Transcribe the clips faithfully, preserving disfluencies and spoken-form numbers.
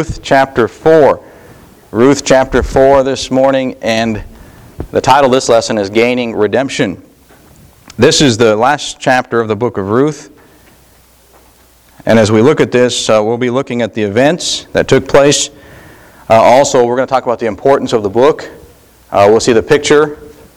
Ruth chapter four. Ruth chapter four this morning, and the title of this lesson is Gaining Redemption. This is the last chapter of the book of Ruth. And as we look at this, uh, we'll be looking at the events that took place. Uh, also, we're going to talk about the importance of the book. Uh, we'll see the picture,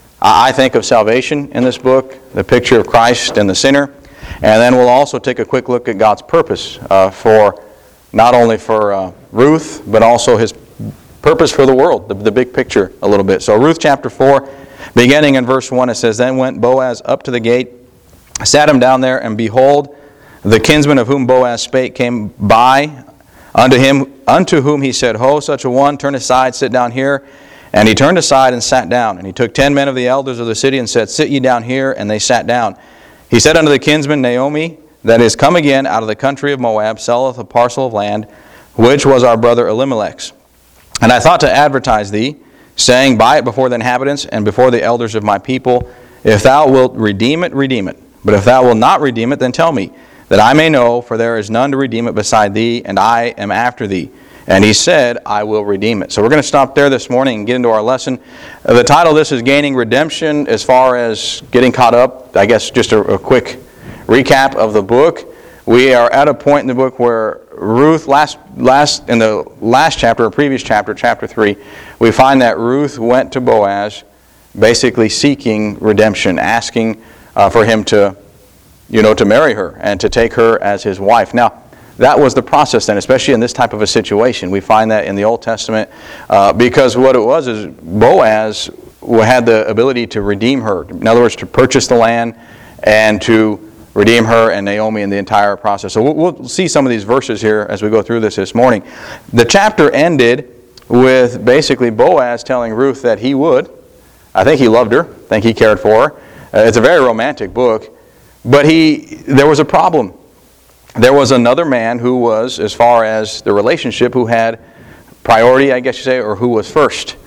I think, of salvation in this book, the picture of Christ and the sinner. And then we'll also take a quick look at God's purpose uh, for, not only for uh, Ruth, but also His purpose for the world, the, the big picture a little bit. So Ruth chapter four, beginning in verse one, it says, Then went Boaz up to the gate, sat him down there, and behold, the kinsman of whom Boaz spake came by unto him, unto whom he said, Ho, such a one, turn aside, sit down here. And he turned aside and sat down. And he took ten men of the elders of the city and said, Sit ye down here. And they sat down. He said unto the kinsman, Naomi, that is come again out of the country of Moab, selleth a parcel of land, which was our brother Elimelech's. And I thought to advertise thee, saying, Buy it before the inhabitants and before the elders of my people. If thou wilt redeem it, redeem it. But if thou wilt not redeem it, then tell me, that I may know, for there is none to redeem it beside thee, and I am after thee. And he said, I will redeem it. So we're going to stop there this morning and get into our lesson. Uh, the title of this is Gaining Redemption. As far as getting caught up, I guess just a, a quick recap of the book. We are at a point in the book where Ruth, last, last in the last chapter, or previous chapter, chapter three, we find that Ruth went to Boaz basically seeking redemption, asking uh, for him to, you know, to marry her and to take her as his wife. Now, that was the process then, especially in this type of a situation. We find that in the Old Testament uh, because what it was is Boaz had the ability to redeem her. In other words, to purchase the land and to redeem her and Naomi in the entire process. So we'll, we'll see some of these verses here as we go through this this morning. The chapter ended with basically Boaz telling Ruth that he would. I think he loved her. I think he cared for her. Uh, it's a very romantic book. But he, there was a problem. There was another man who was, as far as the relationship, who had priority, I guess you say, or who was first.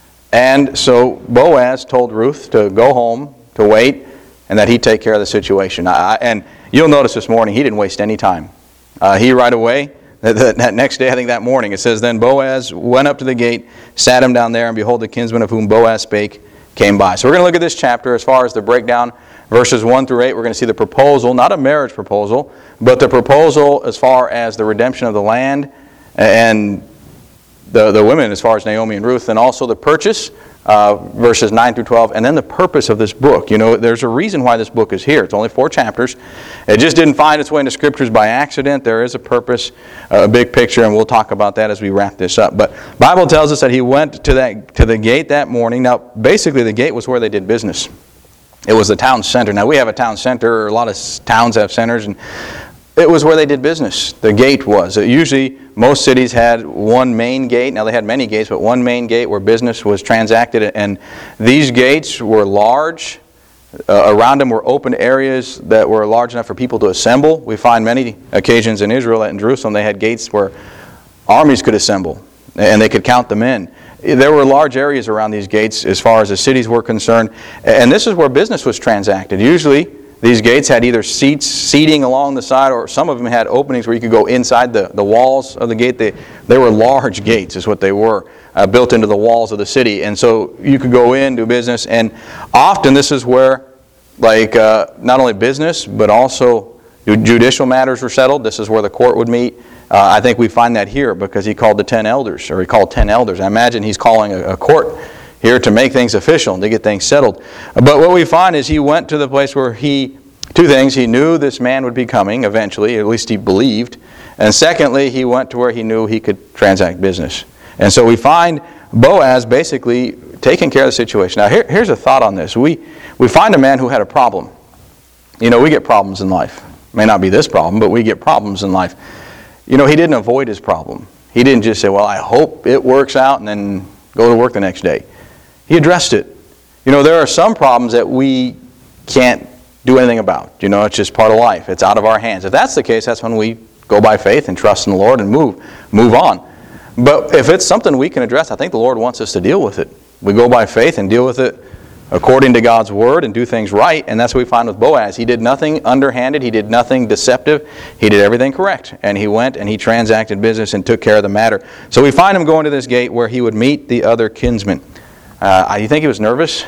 And so Boaz told Ruth to go home, to wait, and that he'd take care of the situation. I, and you'll notice this morning, he didn't waste any time. Uh, he right away, that, that next day, I think that morning, it says, Then Boaz went up to the gate, sat him down there, and behold, the kinsman of whom Boaz spake came by. So we're going to look at this chapter as far as the breakdown. Verses one through eight, we're going to see the proposal, not a marriage proposal, but the proposal as far as the redemption of the land and the, the women as far as Naomi and Ruth, and also the purchase, uh, verses nine through twelve, and then the purpose of this book. You know, there's a reason why this book is here. It's only four chapters. It just didn't find its way into Scriptures by accident. There is a purpose, a big picture, and we'll talk about that as we wrap this up. But the Bible tells us that he went to that to the gate that morning. Now, basically, the gate was where they did business. It was the town center. Now, we have a town center. A lot of towns have centers. And it was where they did business. The gate was. Usually, most cities had one main gate. Now, they had many gates, but one main gate where business was transacted. And these gates were large. Uh, around them were open areas that were large enough for people to assemble. We find many occasions in Israel, in Jerusalem, they had gates where armies could assemble. And they could count them in. There were large areas around these gates as far as the cities were concerned. And this is where business was transacted. Usually, these gates had either seats, seating along the side, or some of them had openings where you could go inside the, the walls of the gate. They, they were large gates is what they were, uh, built into the walls of the city. And so you could go in, do business. And often this is where, like, uh, not only business, but also judicial matters were settled. This is where the court would meet. Uh, I think we find that here because he called the ten elders, or he called ten elders. I imagine he's calling a, a court here to make things official and to get things settled. But what we find is he went to the place where he, two things, he knew this man would be coming eventually, at least he believed. And secondly, he went to where he knew he could transact business. And so we find Boaz basically taking care of the situation. Now here, here's a thought on this. We, we find a man who had a problem. You know, we get problems in life. It may not be this problem, but we get problems in life. You know, he didn't avoid his problem. He didn't just say, well, I hope it works out and then go to work the next day. He addressed it. You know, there are some problems that we can't do anything about. You know, it's just part of life. It's out of our hands. If that's the case, that's when we go by faith and trust in the Lord and move, move on. But if it's something we can address, I think the Lord wants us to deal with it. We go by faith and deal with it according to God's word and do things right. And that's what we find with Boaz. He did nothing underhanded. He did nothing deceptive. He did everything correct. And he went and he transacted business and took care of the matter. So we find him going to this gate where he would meet the other kinsmen. Uh, you think he was nervous?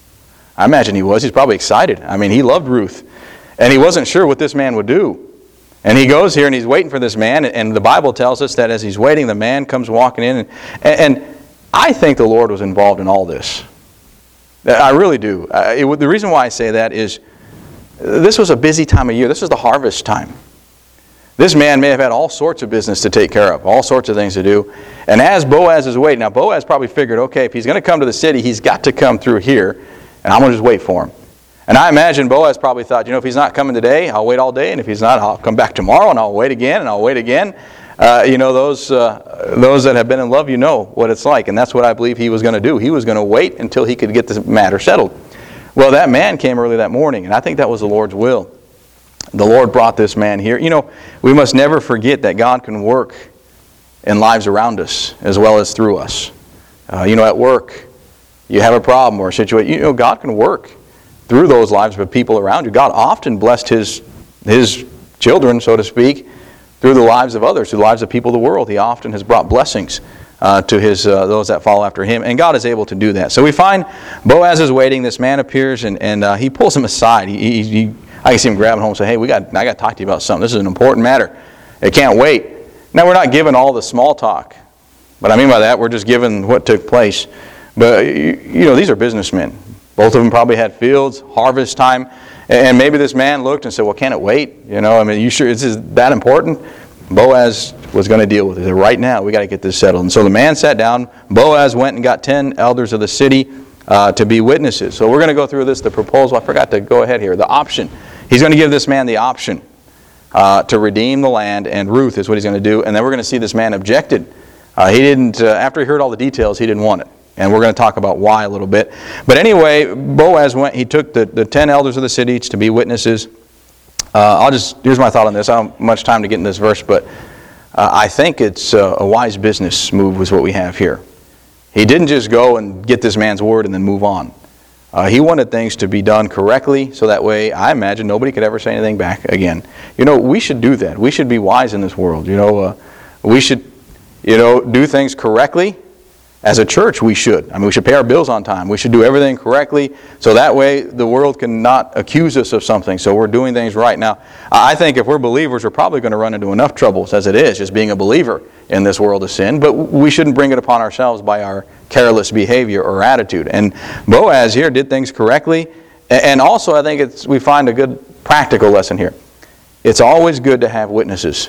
I imagine he was. He's probably excited. I mean, he loved Ruth. And he wasn't sure what this man would do. And he goes here and he's waiting for this man. And the Bible tells us that as he's waiting, the man comes walking in. And, and I think the Lord was involved in all this. I really do. Uh, it, the reason why I say that is this was a busy time of year. This was the harvest time. This man may have had all sorts of business to take care of, all sorts of things to do. And as Boaz is waiting, now Boaz probably figured, okay, if he's going to come to the city, he's got to come through here, and I'm going to just wait for him. And I imagine Boaz probably thought, you know, if he's not coming today, I'll wait all day, and if he's not, I'll come back tomorrow, and I'll wait again, and I'll wait again. Uh, you know, those uh, those that have been in love, you know what it's like, and that's what I believe he was going to do. He was going to wait until he could get this matter settled. Well, that man came early that morning, and I think that was the Lord's will. The Lord brought this man here. You know, we must never forget that God can work in lives around us as well as through us. Uh, you know, at work, you have a problem or a situation. You know, God can work through those lives of people around you. God often blessed His His children, so to speak, through the lives of others, through the lives of people of the world. He often has brought blessings uh, to his uh, those that follow after him, and God is able to do that. So we find Boaz is waiting. This man appears, and, and uh, he pulls him aside. He, he, he, I can see him grabbing home and say, "Hey, we got I got to talk to you about something. This is an important matter. It can't wait." Now we're not given all the small talk, but I mean by that we're just given what took place. But you, you know, these are businessmen. Both of them probably had fields, harvest time. And maybe this man looked and said, well, can't it wait? You know, I mean, you sure this is that important? Boaz was going to deal with it. He said, right now, we got to get this settled. And so the man sat down. Boaz went and got ten elders of the city uh, to be witnesses. So we're going to go through this, the proposal. I forgot to go ahead here. The option. He's going to give this man the option uh, to redeem the land, and Ruth is what he's going to do. And then we're going to see this man objected. Uh, he didn't, uh, after he heard all the details, he didn't want it. And we're going to talk about why a little bit. But anyway, Boaz went, he took the, the ten elders of the city to be witnesses. Uh, I'll just, here's my thought on this. I don't have much time to get in this verse, but uh, I think it's uh, a wise business move was what we have here. He didn't just go and get this man's word and then move on. Uh, he wanted things to be done correctly, so that way, I imagine, nobody could ever say anything back again. You know, we should do that. We should be wise in this world. You know, uh, we should, you know, do things correctly. As a church, we should. I mean, we should pay our bills on time. We should do everything correctly, so that way the world cannot accuse us of something. So we're doing things right. Now, I think if we're believers, we're probably going to run into enough troubles as it is, just being a believer in this world of sin. But we shouldn't bring it upon ourselves by our careless behavior or attitude. And Boaz here did things correctly. And also, I think it's we find a good practical lesson here. It's always good to have witnesses.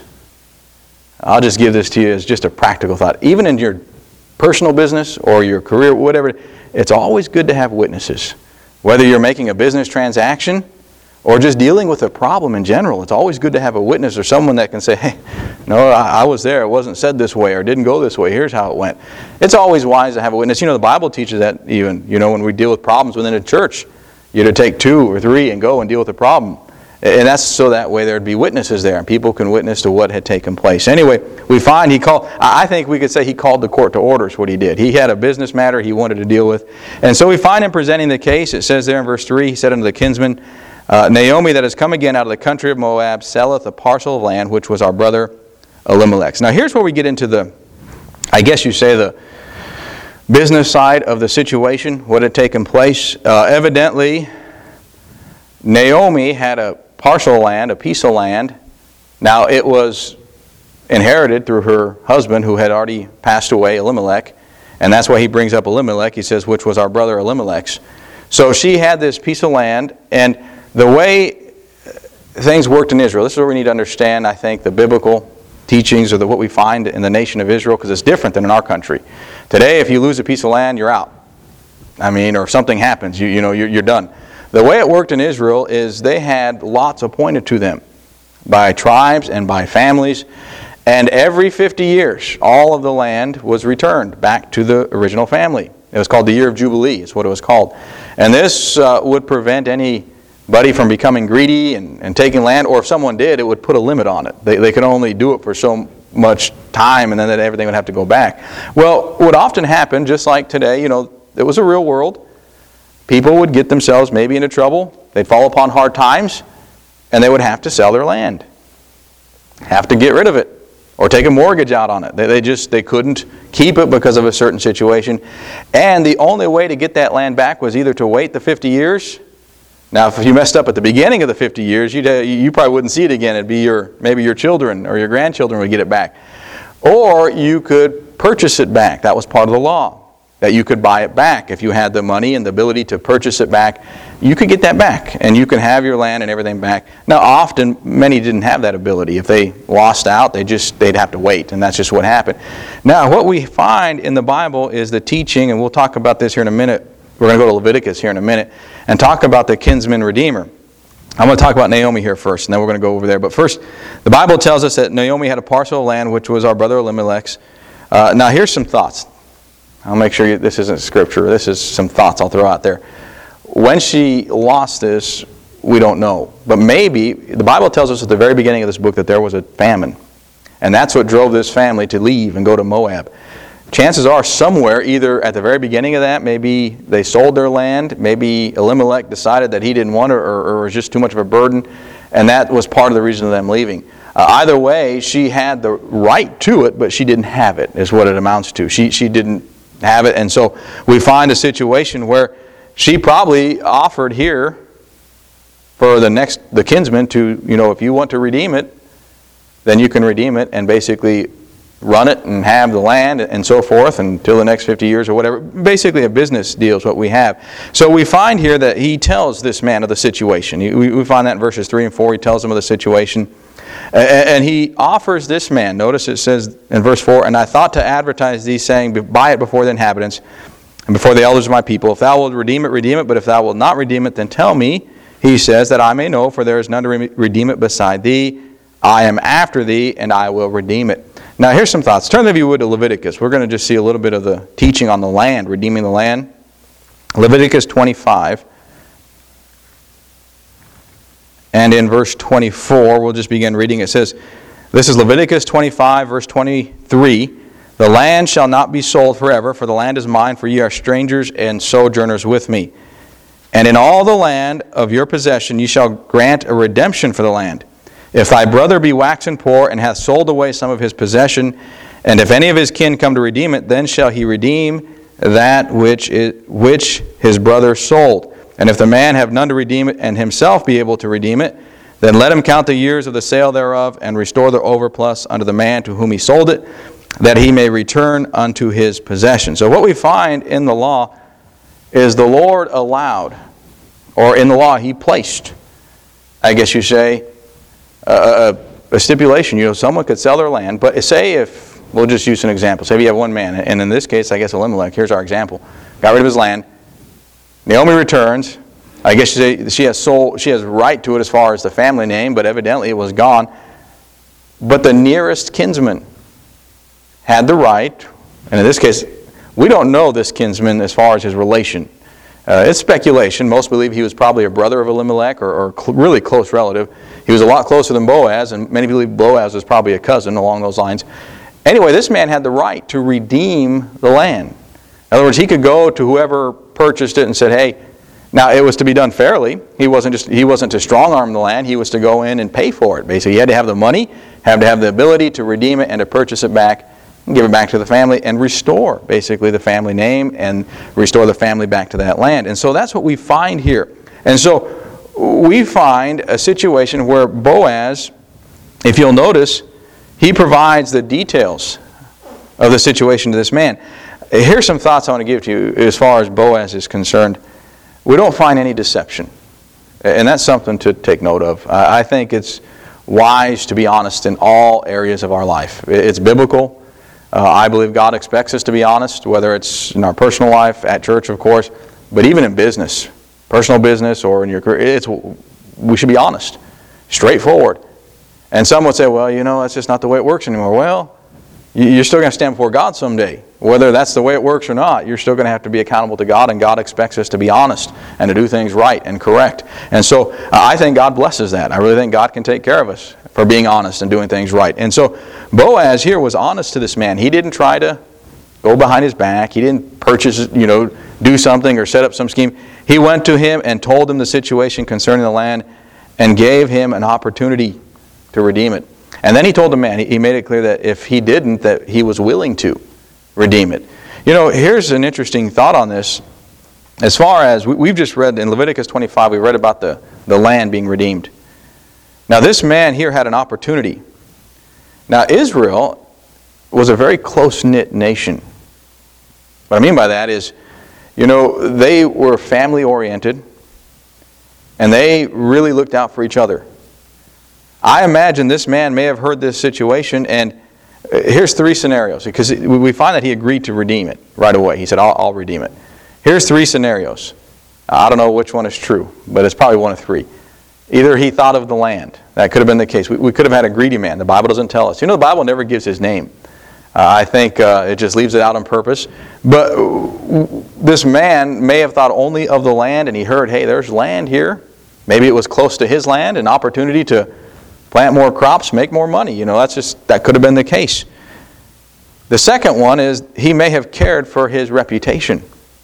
I'll just give this to you as just a practical thought. Even in your personal business or your career, whatever, it's always good to have witnesses. Whether you're making a business transaction or just dealing with a problem in general, it's always good to have a witness or someone that can say, hey, no, I, I was there, it wasn't said this way or didn't go this way, here's how it went. It's always wise to have a witness. You know, the Bible teaches that even, you know, when we deal with problems within a church, you're to take two or three and go and deal with the problem. And that's so that way there'd be witnesses there, and people can witness to what had taken place. Anyway, we find he called, I think we could say he called the court to order is what he did. He had a business matter he wanted to deal with. And so we find him presenting the case. It says there in verse three, he said unto the kinsman, uh, Naomi that has come again out of the country of Moab selleth a parcel of land which was our brother Elimelech's. Now here's where we get into the, I guess you say the business side of the situation, what had taken place. Uh, evidently, Naomi had a partial land, a piece of land. Now it was inherited through her husband who had already passed away, Elimelech. And that's why he brings up Elimelech. He says, which was our brother Elimelech's. So she had this piece of land, and the way things worked in Israel, this is where we need to understand, I think, the biblical teachings or the, what we find in the nation of Israel, because it's different than in our country. Today, if you lose a piece of land, you're out. I mean, or if something happens, you, you know, you're, you're done. The way it worked in Israel is they had lots appointed to them by tribes and by families. And every fifty years, all of the land was returned back to the original family. It was called the Year of Jubilee, is what it was called. And this uh, would prevent anybody from becoming greedy and, and taking land, or if someone did, it would put a limit on it. They, they could only do it for so much time, and then that everything would have to go back. Well, what often happened, just like today, you know, it was a real world. people would get themselves maybe into trouble. They'd fall upon hard times, and they would have to sell their land. Have to get rid of it, or take a mortgage out on it. They, they just they couldn't keep it because of a certain situation. And the only way to get that land back was either to wait the fifty years. Now, if you messed up at the beginning of the fifty years, you'd, you probably wouldn't see it again. It'd be your maybe your children or your grandchildren would get it back. Or you could purchase it back. That was part of the law, that you could buy it back. If you had the money and the ability to purchase it back, you could get that back, and you can have your land and everything back. Now, often, many didn't have that ability. If they lost out, they just, they'd have to wait, and that's just what happened. Now, what we find in the Bible is the teaching, and we'll talk about this here in a minute. We're going to go to Leviticus here in a minute and talk about the kinsman redeemer. I'm going to talk about Naomi here first, and then we're going to go over there. But first, the Bible tells us that Naomi had a parcel of land, which was our brother Elimelech's. Uh, now, here's some thoughts. I'll make sure you, this isn't scripture. This is some thoughts I'll throw out there. When she lost this, we don't know. But maybe, the Bible tells us at the very beginning of this book that there was a famine. And that's what drove this family to leave and go to Moab. Chances are somewhere, either at the very beginning of that, maybe they sold their land, maybe Elimelech decided that he didn't want it, or, or was just too much of a burden, and that was part of the reason of them leaving. Uh, either way, she had the right to it, but she didn't have it, is what it amounts to. She, she didn't have it, and so we find a situation where she probably offered here for the next, the kinsman to, you know, if you want to redeem it, then you can redeem it and basically run it and have the land and so forth until the next fifty years or whatever. Basically a business deal is what we have. So we find here that he tells this man of the situation. We, we find that in verses three and four. He tells him of the situation. And he offers this man, notice it says in verse four, "And I thought to advertise thee, saying, buy it before the inhabitants, and before the elders of my people. If thou wilt redeem it, redeem it. But if thou wilt not redeem it, then tell me," he says, "that I may know, for there is none to redeem it beside thee. I am after thee, and I will redeem it." Now here's some thoughts. Turn, if you would, to Leviticus. We're going to just see a little bit of the teaching on the land, redeeming the land. Leviticus twenty-five. And in verse twenty-four, we'll just begin reading. It says, this is Leviticus twenty-five, verse twenty-three. "The land shall not be sold forever, for the land is mine, for ye are strangers and sojourners with me. And in all the land of your possession ye shall grant a redemption for the land. If thy brother be waxen poor, and hath sold away some of his possession, and if any of his kin come to redeem it, then shall he redeem that which it, which his brother sold. And if the man have none to redeem it, and himself be able to redeem it, then let him count the years of the sale thereof, and restore the overplus unto the man to whom he sold it, that he may return unto his possession." So what we find in the law is the Lord allowed, or in the law He placed, I guess you say, a, a stipulation. You know, someone could sell their land, but say if, we'll just use an example. Say if you have one man, and in this case, I guess Elimelech, here's our example, got rid of his land. Naomi returns. I guess she, she has soul, she has right to it as far as the family name, but evidently it was gone. But the nearest kinsman had the right, and in this case, we don't know this kinsman as far as his relation. Uh, it's speculation. Most believe he was probably a brother of Elimelech, or, or cl- really close relative. He was a lot closer than Boaz, and many believe Boaz was probably a cousin along those lines. Anyway, this man had the right to redeem the land. In other words, he could go to whoever purchased it and said, hey, now it was to be done fairly. He wasn't just he wasn't to strong-arm the land. He was to go in and pay for it. Basically, he had to have the money, had to have the ability to redeem it and to purchase it back, and give it back to the family, and restore, basically, the family name and restore the family back to that land. And so that's what we find here. And so we find a situation where Boaz, if you'll notice, he provides the details of the situation to this man. Here's some thoughts I want to give to you as far as Boaz is concerned. We don't find any deception. And that's something to take note of. I think it's wise to be honest in all areas of our life. It's biblical. Uh, I believe God expects us to be honest, whether it's in our personal life, at church, of course, but even in business, personal business or in your career, it's, we should be honest, straightforward. And some would say, well, you know, that's just not the way it works anymore. Well, you're still going to stand before God someday. Whether that's the way it works or not, you're still going to have to be accountable to God, and God expects us to be honest and to do things right and correct. And so uh, I think God blesses that. I really think God can take care of us for being honest and doing things right. And so Boaz here was honest to this man. He didn't try to go behind his back. He didn't purchase, you know, do something or set up some scheme. He went to him and told him the situation concerning the land and gave him an opportunity to redeem it. And then he told the man, he made it clear that if he didn't, that he was willing to redeem it. You know, here's an interesting thought on this. As far as, we've just read in Leviticus twenty-five, we read about the, the land being redeemed. Now this man here had an opportunity. Now Israel was a very close-knit nation. What I mean by that is, you know, they were family-oriented, and they really looked out for each other. I imagine this man may have heard this situation, and here's three scenarios, because we find that he agreed to redeem it right away. He said, I'll, I'll redeem it. Here's three scenarios. I don't know which one is true, but it's probably one of three. Either he thought of the land. That could have been the case. We, we could have had a greedy man. The Bible doesn't tell us. You know, the Bible never gives his name. Uh, I think uh, it just leaves it out on purpose. But this man may have thought only of the land, and he heard, hey, there's land here. Maybe it was close to his land, an opportunity to plant more crops, make more money. You know, that's just, that could have been the case. The second one is he may have cared for his reputation.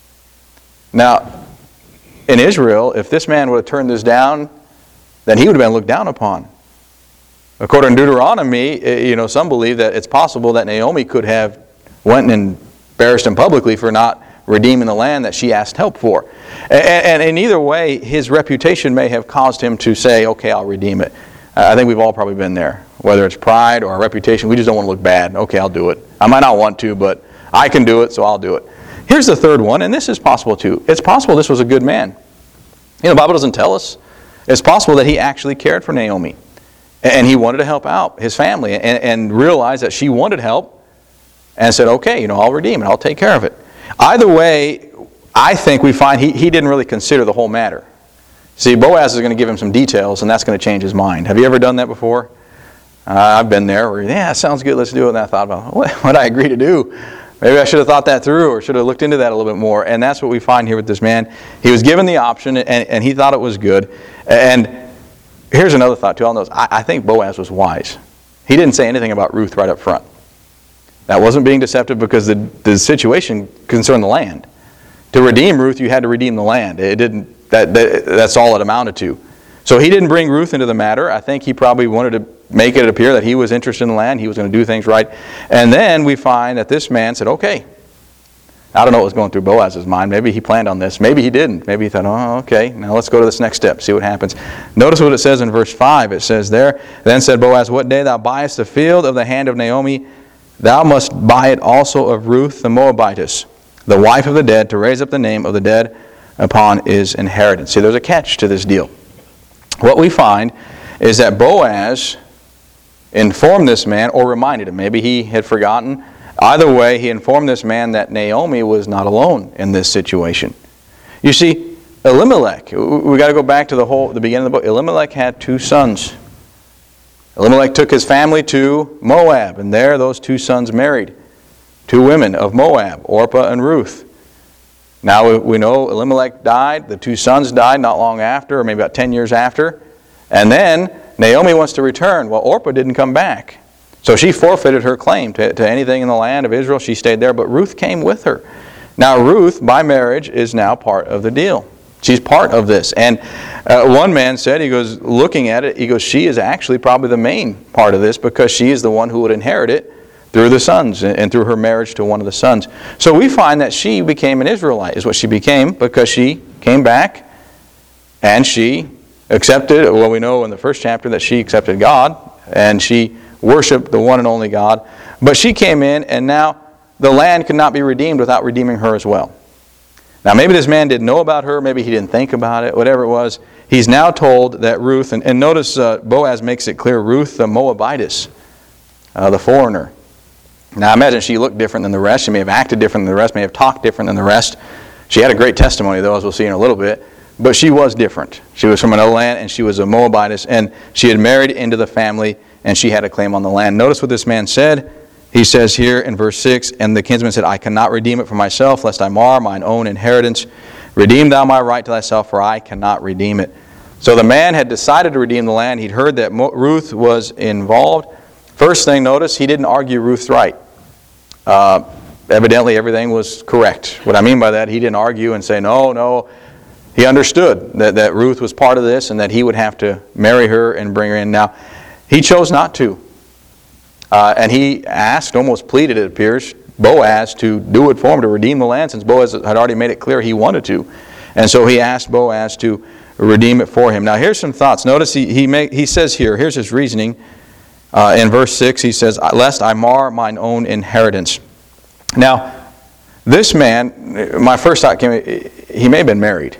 Now, in Israel, if this man would have turned this down, then he would have been looked down upon. According to Deuteronomy, you know, some believe that it's possible that Naomi could have went and embarrassed him publicly for not redeeming the land that she asked help for. And, and in either way, his reputation may have caused him to say, okay, I'll redeem it. I think we've all probably been there. Whether it's pride or our reputation, we just don't want to look bad. Okay, I'll do it. I might not want to, but I can do it, so I'll do it. Here's the third one, and this is possible too. It's possible this was a good man. You know, the Bible doesn't tell us. It's possible that he actually cared for Naomi. And he wanted to help out his family and, and realized that she wanted help and said, okay, you know, I'll redeem it. I'll take care of it. Either way, I think we find he, he didn't really consider the whole matter. See, Boaz is going to give him some details, and that's going to change his mind. Have you ever done that before? Uh, I've been there where, yeah, sounds good, let's do it. And I thought about, what would I agree to do? Maybe I should have thought that through or should have looked into that a little bit more. And that's what we find here with this man. He was given the option, and, and he thought it was good. And here's another thought too. I'll notice, I, I think Boaz was wise. He didn't say anything about Ruth right up front. That wasn't being deceptive because the, the situation concerned the land. To redeem Ruth, you had to redeem the land. It didn't. That, that that's all it amounted to. So he didn't bring Ruth into the matter. I think he probably wanted to make it appear that he was interested in the land. He was going to do things right. And then we find that this man said, okay. I don't know what was going through Boaz's mind. Maybe he planned on this. Maybe he didn't. Maybe he thought, oh, okay, now let's go to this next step, see what happens. Notice what it says in verse five. It says there, then said Boaz, what day thou buyest the field of the hand of Naomi, thou must buy it also of Ruth the Moabitess, the wife of the dead, to raise up the name of the dead upon his inheritance. See, there's a catch to this deal. What we find is that Boaz informed this man, or reminded him, maybe he had forgotten. Either way, he informed this man that Naomi was not alone in this situation. You see, Elimelech, we got to go back to the whole the beginning of the book. Elimelech had two sons. Elimelech took his family to Moab, and there those two sons married two women of Moab, Orpah and Ruth. Now we know Elimelech died, the two sons died not long after, or maybe about ten years after. And then Naomi wants to return. Well, Orpah didn't come back. So she forfeited her claim to, to anything in the land of Israel. She stayed there, but Ruth came with her. Now Ruth, by marriage, is now part of the deal. She's part of this. And uh, one man said, he goes, looking at it, he goes, she is actually probably the main part of this because she is the one who would inherit it through the sons and through her marriage to one of the sons. So we find that she became an Israelite, is what she became, because she came back and she accepted, well, we know in the first chapter that she accepted God and she worshiped the one and only God. But she came in, and now the land could not be redeemed without redeeming her as well. Now maybe this man didn't know about her, maybe he didn't think about it, whatever it was. He's now told that Ruth, and, and notice uh, Boaz makes it clear, Ruth the Moabitess, uh, the foreigner. Now I imagine she looked different than the rest. She may have acted different than the rest, may have talked different than the rest. She had a great testimony though, as we'll see in a little bit. But she was different. She was from another land, and she was a Moabitess, and she had married into the family, and she had a claim on the land. Notice what this man said. He says here in verse six, and the kinsman said, I cannot redeem it for myself, lest I mar mine own inheritance. Redeem thou my right to thyself, for I cannot redeem it. So the man had decided to redeem the land. He'd heard that Ruth was involved. First thing, notice, he didn't argue Ruth's right. Uh, evidently everything was correct. What I mean by that, he didn't argue and say, no, no. He understood that, that Ruth was part of this and that he would have to marry her and bring her in. Now, he chose not to. Uh, and he asked, almost pleaded, it appears, Boaz to do it for him, to redeem the land, since Boaz had already made it clear he wanted to. And so he asked Boaz to redeem it for him. Now, here's some thoughts. Notice he he, make, he says here, here's his reasoning. Uh, in verse six, he says, lest I mar mine own inheritance. Now, this man, my first thought came, he may have been married.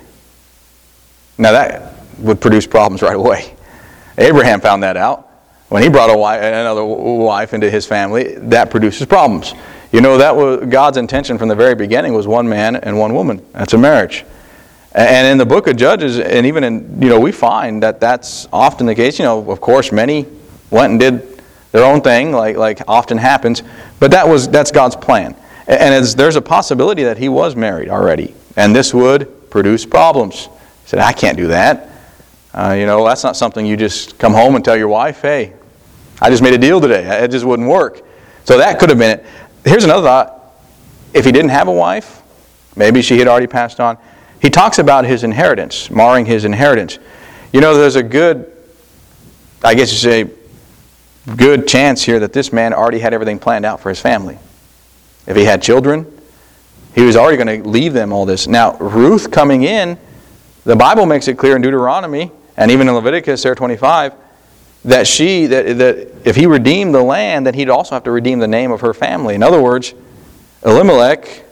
Now, that would produce problems right away. Abraham found that out. When he brought a wife, another wife into his family, that produces problems. You know, that was God's intention from the very beginning was one man and one woman. That's a marriage. And in the book of Judges, and even in, you know, we find that that's often the case. You know, of course, many went and did their own thing, like like often happens. But that was that's God's plan. And as there's a possibility that he was married already, and this would produce problems. He said, I can't do that. Uh, you know, that's not something you just come home and tell your wife, hey, I just made a deal today. It just wouldn't work. So that could have been it. Here's another thought. If he didn't have a wife, maybe she had already passed on. He talks about his inheritance, marring his inheritance. You know, there's a good, I guess you say, good chance here that this man already had everything planned out for his family. If he had children, he was already going to leave them all this. Now, Ruth coming in, the Bible makes it clear in Deuteronomy, and even in Leviticus there, twenty-five, that she, that, that if he redeemed the land, then he'd also have to redeem the name of her family. In other words, Elimelech,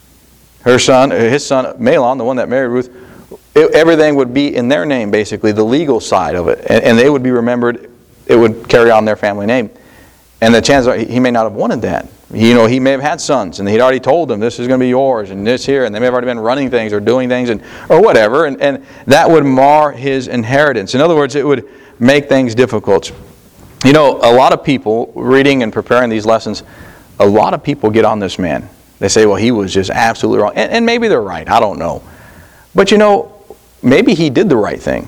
her son, his son Mahlon, the one that married Ruth, it, everything would be in their name, basically, the legal side of it. And, and they would be remembered, it would carry on their family name. And the chances are he may not have wanted that. You know, he may have had sons, and he'd already told them, this is going to be yours, and this here, and they may have already been running things or doing things, and or whatever, and, and that would mar his inheritance. In other words, it would make things difficult. You know, a lot of people, reading and preparing these lessons, a lot of people get on this man. They say, well, he was just absolutely wrong. And, and maybe they're right. I don't know. But you know, maybe he did the right thing.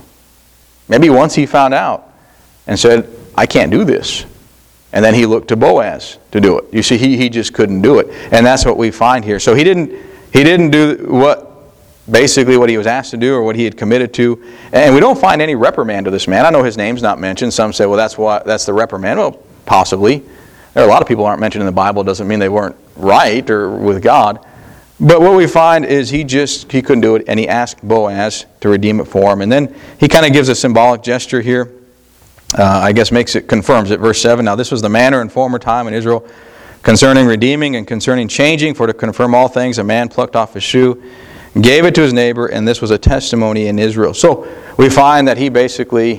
Maybe once he found out and said, I can't do this. And then he looked to Boaz to do it. You see, he, he just couldn't do it. And that's what we find here. So he didn't he didn't do what basically what he was asked to do or what he had committed to. And we don't find any reprimand to this man. I know his name's not mentioned. Some say, well, that's what that's the reprimand. Well, possibly. There are a lot of people who aren't mentioned in the Bible. It doesn't mean they weren't right or with God. But what we find is he just, he couldn't do it, and he asked Boaz to redeem it for him. And then he kind of gives a symbolic gesture here. Uh, I guess makes it, confirms it. Verse seven, now this was the manner in former time in Israel concerning redeeming and concerning changing, for to confirm all things, a man plucked off his shoe, gave it to his neighbor, and this was a testimony in Israel. So we find that he basically,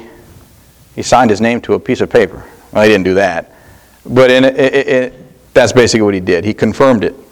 he signed his name to a piece of paper. Well, he didn't do that. But in it, it, it, that's basically what he did. He confirmed it.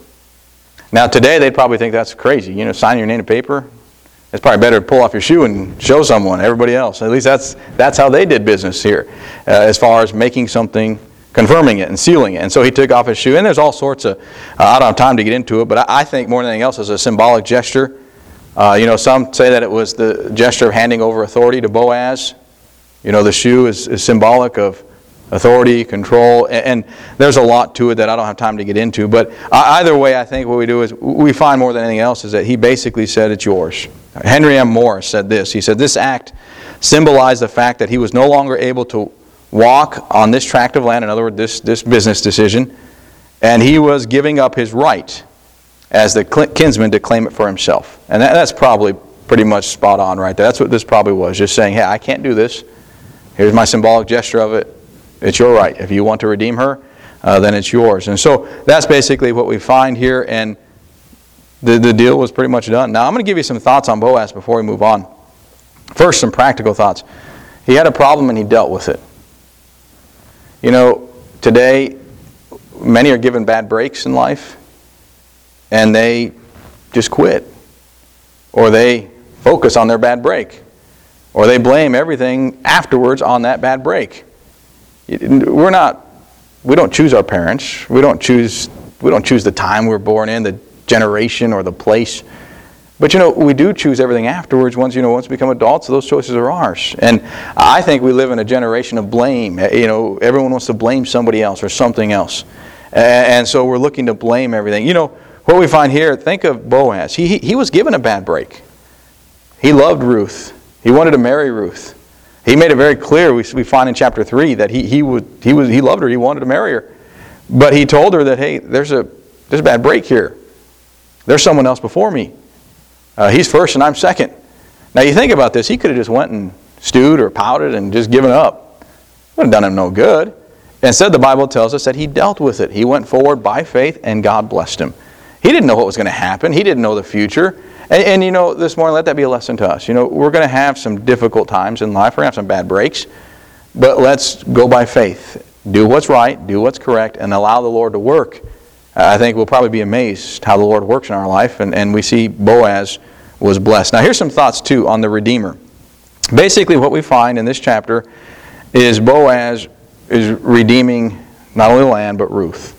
Now today they'd probably think that's crazy. You know, signing your name to paper? It's probably better to pull off your shoe and show someone, everybody else. At least that's that's how they did business here, uh, as far as making something, confirming it and sealing it. And so he took off his shoe. And there's all sorts of, uh, I don't have time to get into it, but I, I think more than anything else is a symbolic gesture. Uh, you know, some say that it was the gesture of handing over authority to Boaz. You know, the shoe is, is symbolic of authority, control, and, and there's a lot to it that I don't have time to get into. But either way, I think what we do is we find more than anything else is that he basically said, it's yours. Henry M. Morris said this. He said, this act symbolized the fact that he was no longer able to walk on this tract of land, in other words, this, this business decision, and he was giving up his right as the kinsman to claim it for himself. And that, that's probably pretty much spot on right there. That's what this probably was, just saying, hey, I can't do this. Here's my symbolic gesture of it. It's your right. If you want to redeem her, uh, then it's yours. And so that's basically what we find here, and the, the deal was pretty much done. Now I'm going to give you some thoughts on Boaz before we move on. First, some practical thoughts. He had a problem and he dealt with it. You know, today, many are given bad breaks in life, and they just quit. Or they focus on their bad break. Or they blame everything afterwards on that bad break. We're not, we don't choose our parents. We don't choose, we don't choose the time we're born in, the generation or the place. But you know, we do choose everything afterwards once, you know, once we become adults, so those choices are ours. And I think we live in a generation of blame. You know, everyone wants to blame somebody else or something else. And so we're looking to blame everything. You know, what we find here, think of Boaz. He, he, he was given a bad break. He loved Ruth. He wanted to marry Ruth. He made it very clear, we, we find in chapter three, that he, he, would, he, was, he loved her. He wanted to marry her. But he told her that, hey, there's a, there's a bad break here. There's someone else before me. Uh, he's first and I'm second. Now you think about this. He could have just went and stewed or pouted and just given up. Would have done him no good. Instead, the Bible tells us that he dealt with it. He went forward by faith and God blessed him. He didn't know what was going to happen. He didn't know the future. And, and you know, this morning, let that be a lesson to us. You know, we're going to have some difficult times in life. We're going to have some bad breaks. But let's go by faith. Do what's right, do what's correct, and allow the Lord to work. I think we'll probably be amazed how the Lord works in our life. And, and we see Boaz was blessed. Now, here's some thoughts, too, on the Redeemer. Basically, what we find in this chapter is Boaz is redeeming not only the land, but Ruth.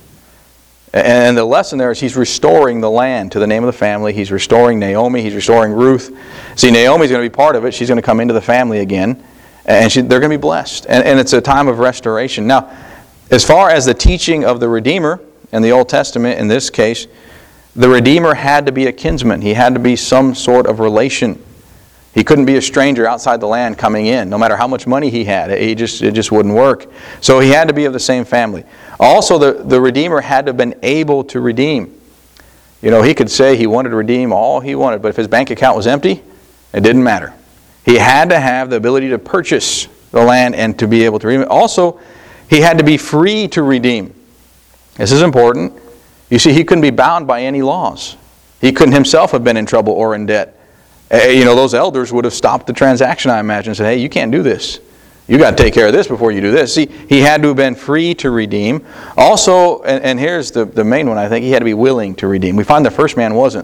And the lesson there is he's restoring the land to the name of the family. He's restoring Naomi. He's restoring Ruth. See, Naomi's going to be part of it. She's going to come into the family again. And she, they're going to be blessed. And, and it's a time of restoration. Now, as far as the teaching of the Redeemer in the Old Testament, in this case, the Redeemer had to be a kinsman. He had to be some sort of relation. He couldn't be a stranger outside the land coming in, no matter how much money he had. He just, it just wouldn't work. So he had to be of the same family. Also, the, the Redeemer had to have been able to redeem. You know, he could say he wanted to redeem all he wanted, but if his bank account was empty, it didn't matter. He had to have the ability to purchase the land and to be able to redeem it. Also, he had to be free to redeem. This is important. You see, he couldn't be bound by any laws. He couldn't himself have been in trouble or in debt. You know, those elders would have stopped the transaction, I imagine, and said, hey, you can't do this. You got to take care of this before you do this. See, he had to have been free to redeem. Also, and, and here's the, the main one, I think, he had to be willing to redeem. We find the first man wasn't.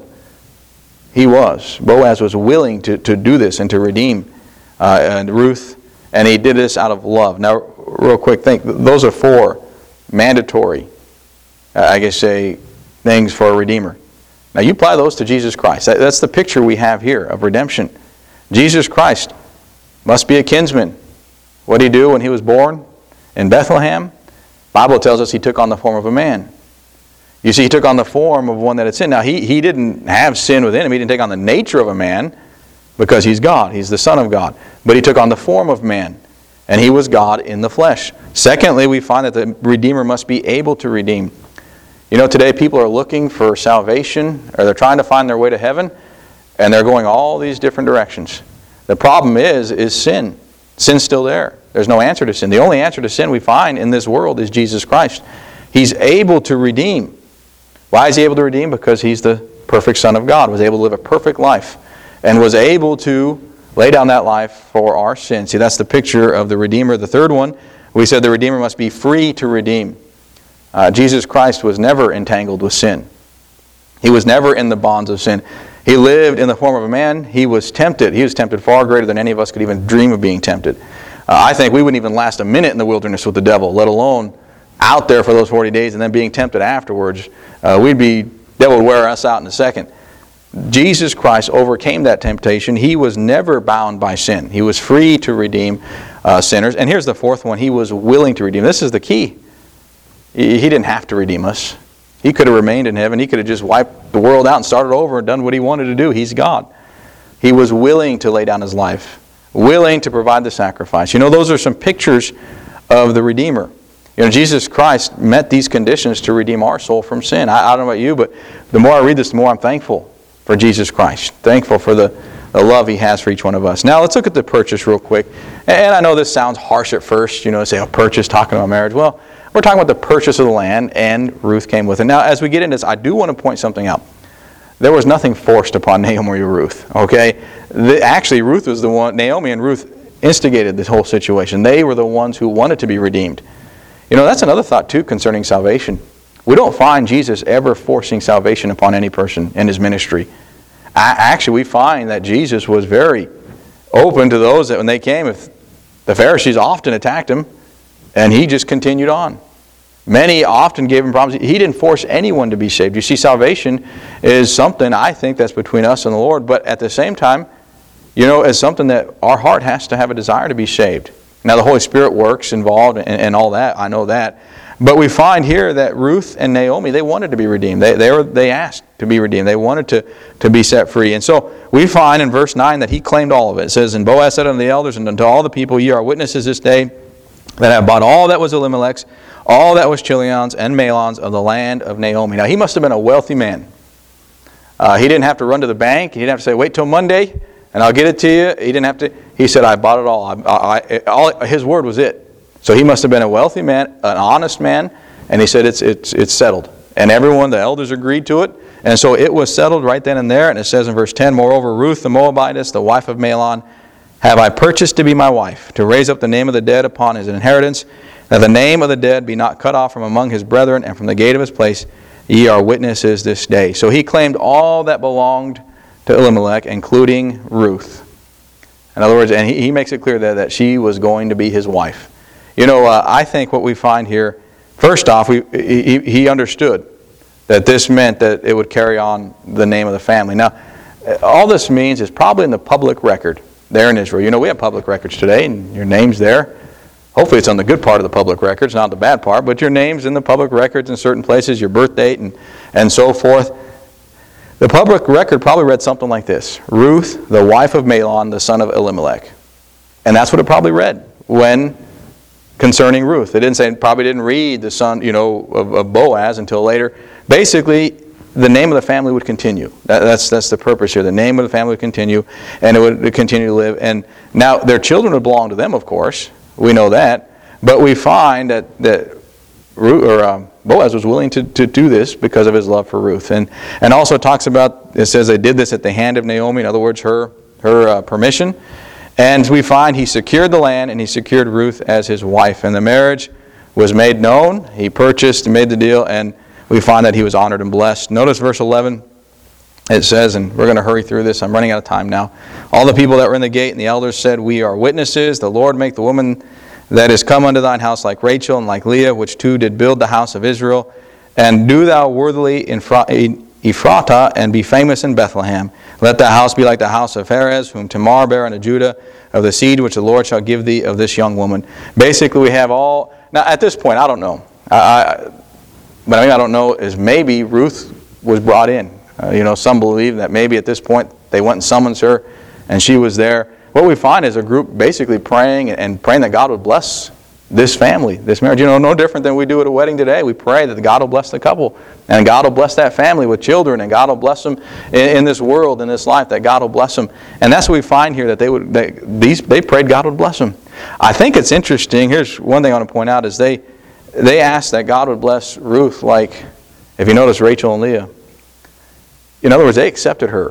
He was. Boaz was willing to, to do this and to redeem uh, and Ruth, and he did this out of love. Now, real quick, think, those are four mandatory, uh, I guess say, things for a redeemer. Now you apply those to Jesus Christ. That, that's the picture we have here of redemption. Jesus Christ must be a kinsman. What did he do when he was born in Bethlehem? The Bible tells us he took on the form of a man. You see, he took on the form of one that had sinned. Now he, he didn't have sin within him. He didn't take on the nature of a man because he's God. He's the Son of God. But he took on the form of man. And he was God in the flesh. Secondly, we find that the Redeemer must be able to redeem. You know, today people are looking for salvation, or they're trying to find their way to heaven, and they're going all these different directions. The problem is, is sin. Sin's still there. There's no answer to sin. The only answer to sin we find in this world is Jesus Christ. He's able to redeem. Why is he able to redeem? Because he's the perfect Son of God, was able to live a perfect life, and was able to lay down that life for our sins. See, that's the picture of the Redeemer. The third one, we said the Redeemer must be free to redeem. Uh, Jesus Christ was never entangled with sin. He was never in the bonds of sin. He lived in the form of a man. He was tempted. He was tempted far greater than any of us could even dream of being tempted. Uh, I think we wouldn't even last a minute in the wilderness with the devil, let alone out there for those forty days and then being tempted afterwards. Uh, we'd be, devil would wear us out in a second. Jesus Christ overcame that temptation. He was never bound by sin. He was free to redeem uh, sinners. And here's the fourth one. He was willing to redeem. This is the key. He didn't have to redeem us. He could have remained in heaven. He could have just wiped the world out and started over and done what he wanted to do. He's God. He was willing to lay down his life, willing to provide the sacrifice. You know, those are some pictures of the Redeemer. You know, Jesus Christ met these conditions to redeem our soul from sin. I, I don't know about you, but the more I read this, the more I'm thankful for Jesus Christ. Thankful for the, the love he has for each one of us. Now, let's look at the purchase real quick. And I know this sounds harsh at first, you know, say, oh, purchase, talking about marriage. Well, we're talking about the purchase of the land, and Ruth came with it. Now, as we get into this, I do want to point something out. There was nothing forced upon Naomi or Ruth, okay? The, actually, Ruth was the one, Naomi and Ruth instigated this whole situation. They were the ones who wanted to be redeemed. You know, that's another thought, too, concerning salvation. We don't find Jesus ever forcing salvation upon any person in his ministry. I, actually, we find that Jesus was very open to those that when they came, if the Pharisees often attacked him, and he just continued on. Many often gave him problems. He didn't force anyone to be saved. You see, salvation is something, I think, that's between us and the Lord. But at the same time, you know, it's something that our heart has to have a desire to be saved. Now, the Holy Spirit works involved and, and all that. I know that. But we find here that Ruth and Naomi, they wanted to be redeemed. They, they, were, they asked to be redeemed. They wanted to, to be set free. And so we find in verse nine that he claimed all of it. It says, And Boaz said unto the elders and unto all the people, Ye are witnesses this day that I have bought all that was Elimelech's, all that was Chilion's and Mahlon's of the land of Naomi. Now he must have been a wealthy man. Uh, he didn't have to run to the bank. He didn't have to say, wait till Monday and I'll get it to you. He didn't have to. He said, I bought it all. I, I, all his word was it. So he must have been a wealthy man, an honest man, and he said it's it's it's settled. And everyone, the elders agreed to it, and so it was settled right then and there. And it says in verse ten, Moreover, Ruth the Moabitess, the wife of Mahlon, have I purchased to be my wife, to raise up the name of the dead upon his inheritance, that the name of the dead be not cut off from among his brethren and from the gate of his place. Ye are witnesses this day. So he claimed all that belonged to Elimelech, including Ruth. In other words, and he, he makes it clear that, that she was going to be his wife. You know, uh, I think what we find here, first off, we, he, he understood that this meant that it would carry on the name of the family. Now, all this means is probably in the public record there in Israel. You know, we have public records today, and your name's there. Hopefully it's on the good part of the public records, not the bad part, but your name's in the public records in certain places, your birth date, and, and so forth. The public record probably read something like this: Ruth, the wife of Mahlon, the son of Elimelech. And that's what it probably read when concerning Ruth. It didn't say, it probably didn't read the son, you know, of, of Boaz until later. Basically, the name of the family would continue. That, that's that's the purpose here. The name of the family would continue, and it would continue to live. And now their children would belong to them, of course. We know that. But we find that that Ruth, or um, Boaz was willing to, to do this because of his love for Ruth. And and also talks about, it says they did this at the hand of Naomi. In other words, her her uh, permission. And we find he secured the land and he secured Ruth as his wife. And the marriage was made known. He purchased and made the deal, and we find that he was honored and blessed. Notice verse eleven. It says, and we're going to hurry through this. I'm running out of time now. All the people that were in the gate and the elders said, We are witnesses. The Lord make the woman that is come unto thine house like Rachel and like Leah, which two did build the house of Israel. And do thou worthily in Ephratah, and be famous in Bethlehem. Let thy house be like the house of Perez, whom Tamar bare unto Judah, of the seed which the Lord shall give thee of this young woman. Basically, we have all... Now, at this point, I don't know. I, I, but I mean, I don't know, is maybe Ruth was brought in. Uh, you know, some believe that maybe at this point they went and summoned her, and she was there. What we find is a group basically praying and praying that God would bless this family, this marriage. You know, no different than we do at a wedding today. We pray that God will bless the couple, and God will bless that family with children, and God will bless them in, in this world, in this life, that God will bless them. And that's what we find here, that they would they, these they prayed God would bless them. I think it's interesting. Here's one thing I want to point out is they they asked that God would bless Ruth, like, if you notice, Rachel and Leah. In other words, they accepted her.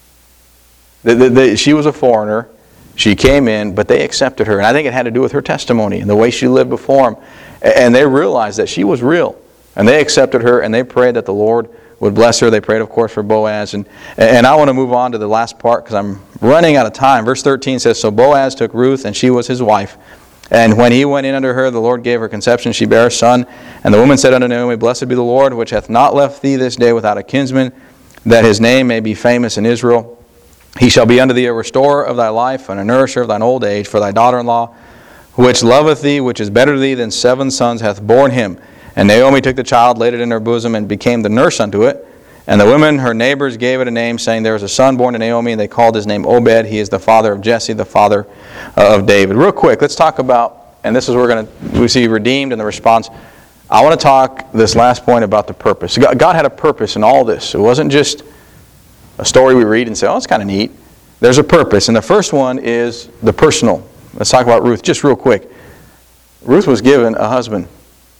They, they, they, she was a foreigner. She came in, but they accepted her. And I think it had to do with her testimony and the way she lived before them. And they realized that she was real. And they accepted her, and they prayed that the Lord would bless her. They prayed, of course, for Boaz. And, and I want to move on to the last part because I'm running out of time. Verse thirteen says, So Boaz took Ruth, and she was his wife. And when he went in unto her, the Lord gave her conception. She bare a son. And the woman said unto Naomi, Blessed be the Lord, which hath not left thee this day without a kinsman, that his name may be famous in Israel. He shall be unto thee a restorer of thy life, and a nourisher of thine old age, for thy daughter-in-law, which loveth thee, which is better to thee than seven sons, hath borne him. And Naomi took the child, laid it in her bosom, and became the nurse unto it. And the women, her neighbors, gave it a name, saying, There is a son born to Naomi, and they called his name Obed. He is the father of Jesse, the father of David. Real quick, let's talk about, and this is where we're going to, we see redeemed in the response. I want to talk this last point about the purpose. God had a purpose in all this. It wasn't just a story we read and say, oh, it's kind of neat. There's a purpose. And the first one is the personal. Let's talk about Ruth just real quick. Ruth was given a husband.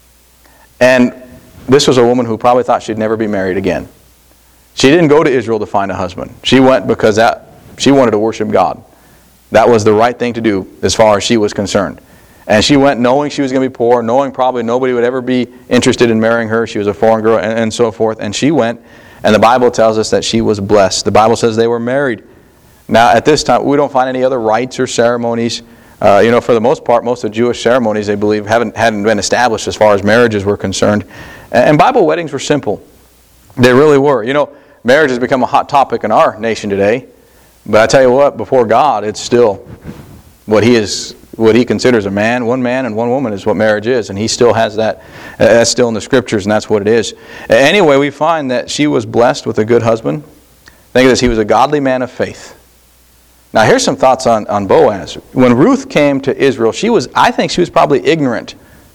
And this was a woman who probably thought she'd never be married again. She didn't go to Israel to find a husband. She went because that she wanted to worship God. That was the right thing to do as far as she was concerned. And she went knowing she was going to be poor, knowing probably nobody would ever be interested in marrying her. She was a foreign girl, and, and so forth. And she went, and the Bible tells us that she was blessed. The Bible says they were married. Now, at this time, we don't find any other rites or ceremonies. Uh, you know, for the most part, most of the Jewish ceremonies, they believe, haven't hadn't been established as far as marriages were concerned. And, and Bible weddings were simple. They really were. You know, marriage has become a hot topic in our nation today. But I tell you what, before God, it's still what He is what he considers a man. One man and one woman is what marriage is, and he still has that. That's still in the Scriptures, and that's what it is. Anyway, we find that she was blessed with a good husband. Think of this, he was a godly man of faith. Now here's some thoughts on, on Boaz. When Ruth came to Israel, she was, I think she was probably ignorant.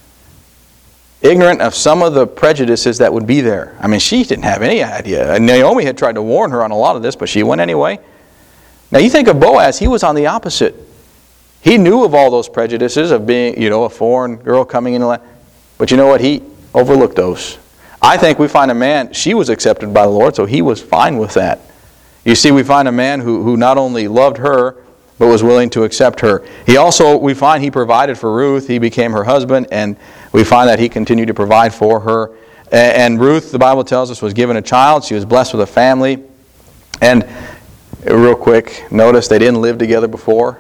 Ignorant of some of the prejudices that would be there. I mean, she didn't have any idea. And Naomi had tried to warn her on a lot of this, but she went anyway. Now you think of Boaz, he was on the opposite. He knew of all those prejudices of being, you know, a foreign girl coming into land. But you know what? He overlooked those. I think we find a man, she was accepted by the Lord, so he was fine with that. You see, we find a man who, who not only loved her, but was willing to accept her. He also, we find he provided for Ruth. He became her husband, and we find that he continued to provide for her. And, and Ruth, the Bible tells us, was given a child. She was blessed with a family. And real quick, notice they didn't live together before.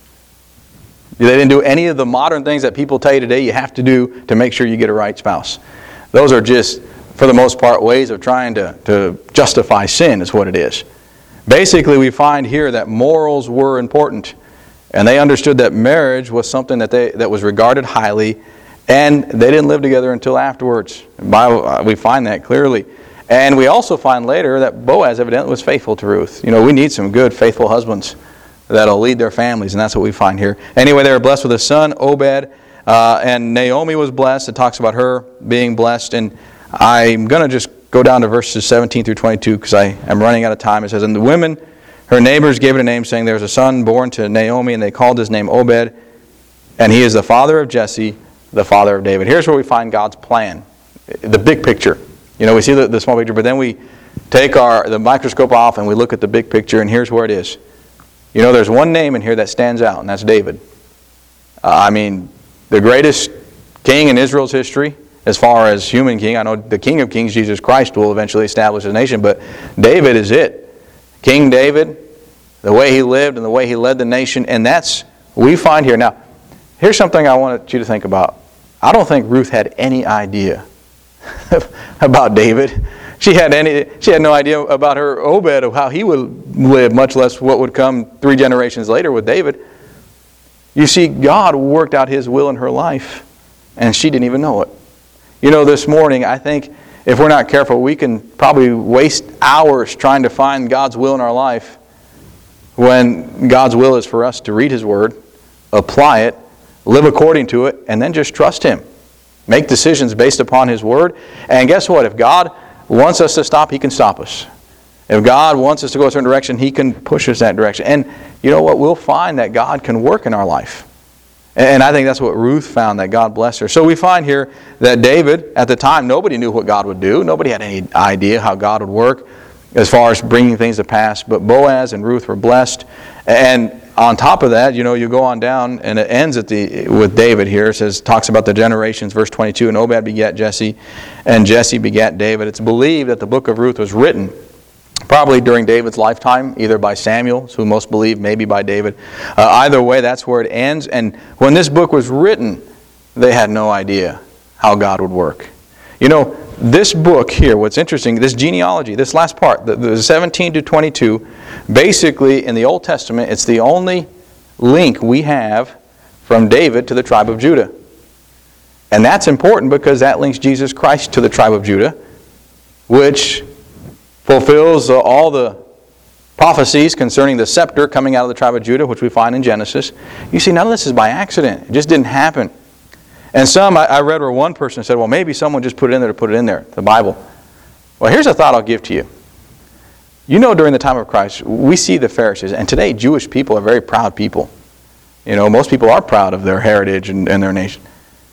They didn't do any of the modern things that people tell you today you have to do to make sure you get a right spouse. Those are just, for the most part, ways of trying to, to justify sin is what it is. Basically, we find here that morals were important, and they understood that marriage was something that they that was regarded highly, and they didn't live together until afterwards. Bible, we find that clearly. And we also find later that Boaz evidently was faithful to Ruth. You know, we need some good, faithful husbands that'll lead their families, and that's what we find here. Anyway, they were blessed with a son, Obed, uh, and Naomi was blessed. It talks about her being blessed, and I'm going to just go down to verses seventeen through twenty-two because I am running out of time. It says, "And the women, her neighbors, gave it a name, saying, There was a son born to Naomi, and they called his name Obed, and he is the father of Jesse, the father of David." Here's where we find God's plan, the big picture. You know, we see the, the small picture, but then we take our the microscope off and we look at the big picture, and here's where it is. You know, there's one name in here that stands out, and that's David. Uh, I mean, the greatest king in Israel's history. As far as human king, I know the King of Kings, Jesus Christ, will eventually establish a nation, but David is it. King David, the way he lived and the way he led the nation, and that's what we find here. Now, here's something I want you to think about. I don't think Ruth had any idea about David. She had any. She had no idea about her Obed, of how he would live, much less what would come three generations later with David. You see, God worked out His will in her life, and she didn't even know it. You know, this morning, I think if we're not careful, we can probably waste hours trying to find God's will in our life when God's will is for us to read His Word, apply it, live according to it, and then just trust Him. Make decisions based upon His Word. And guess what? If God wants us to stop, He can stop us. If God wants us to go a certain direction, He can push us that direction. And you know what? We'll find that God can work in our life. And I think that's what Ruth found, that God blessed her. So we find here that David, at the time, nobody knew what God would do. Nobody had any idea how God would work as far as bringing things to pass. But Boaz and Ruth were blessed. And on top of that, you know, you go on down, and it ends at the with David here. It says, talks about the generations, verse twenty-two, "And Obed begat Jesse, and Jesse begat David." It's believed that the book of Ruth was written probably during David's lifetime, either by Samuel, who most believe, maybe by David. Uh, either way, that's where it ends. And when this book was written, they had no idea how God would work. You know, this book here, what's interesting, this genealogy, this last part, the, the seventeen to twenty-two, basically in the Old Testament, it's the only link we have from David to the tribe of Judah. And that's important because that links Jesus Christ to the tribe of Judah, which fulfills uh, all the prophecies concerning the scepter coming out of the tribe of Judah, which we find in Genesis. You see, none of this is by accident. It just didn't happen. And some, I, I read where one person said, well, maybe someone just put it in there to put it in there, the Bible. Well, here's a thought I'll give to you. You know, during the time of Christ, we see the Pharisees, and today Jewish people are very proud people. You know, most people are proud of their heritage and, and their nation.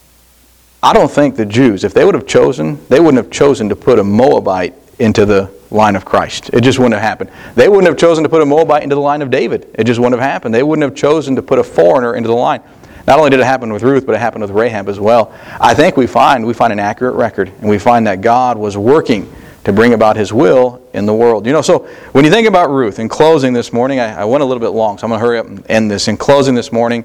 I don't think the Jews, if they would have chosen, they wouldn't have chosen to put a Moabite into the line of Christ. It just wouldn't have happened. They wouldn't have chosen to put a Moabite into the line of David. It just wouldn't have happened. They wouldn't have chosen to put a foreigner into the line. Not only did it happen with Ruth, but it happened with Rahab as well. I think we find we find an accurate record, and we find that God was working to bring about His will in the world. You know, so when you think about Ruth, in closing this morning, I, I went a little bit long, so I'm going to hurry up and end this. In closing this morning,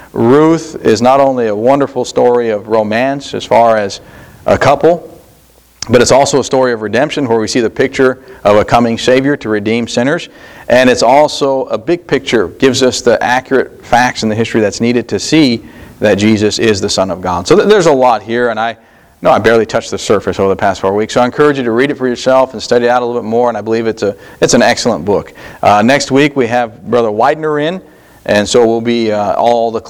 Ruth is not only a wonderful story of romance as far as a couple, But it's also a story of redemption where we see the picture of a coming Savior to redeem sinners. And it's also a big picture, gives us the accurate facts in the history that's needed to see that Jesus is the Son of God. So th- there's a lot here, and I know I barely touched the surface over the past four weeks. So I encourage you to read it for yourself and study it out a little bit more, and I believe it's a it's an excellent book. Uh, next week we have Brother Widener in, and so we'll be uh, all the